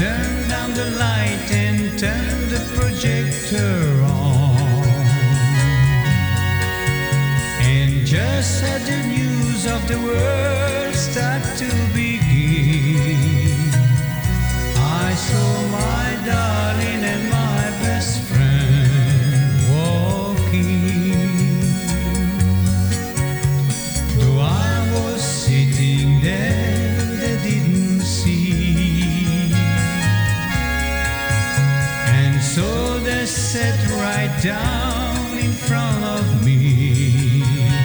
turned down the light and turned the projector on. And just as the news of the world started to begin, I saw my darling and my best friend walking. Though I was sitting there, they didn't see. And so they sat right down in front of me.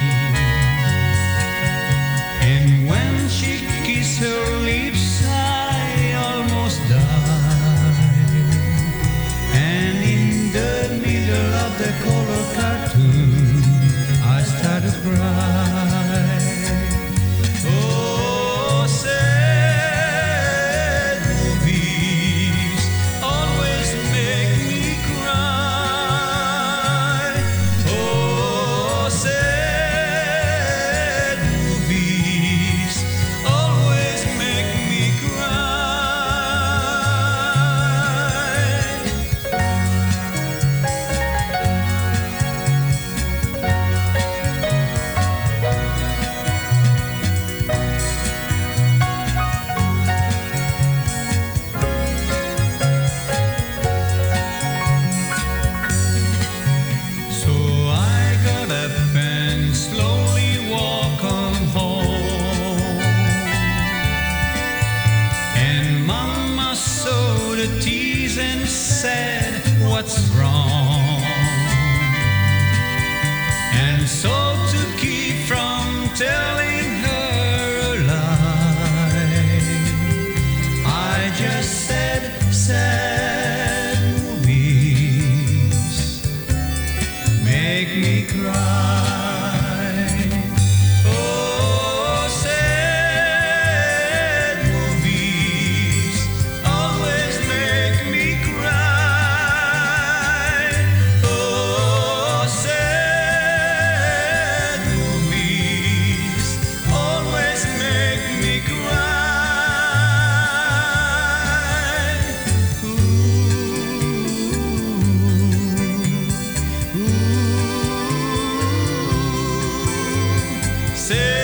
And when she kissed her lips, I almost died. And in the middle of the color cartoon, I started to cry. Oh, sad movies always make me cry. Oh, sad movies always make me So I got up and slowly walked on home. And Mama saw the tears and said, "What's wrong?" And so to keep from telling her a lie, I just said, "Sad movies make me cry." Oh, sad movies always make me cry. Oh, sad movies always make me cry. Ooh, ooh. Say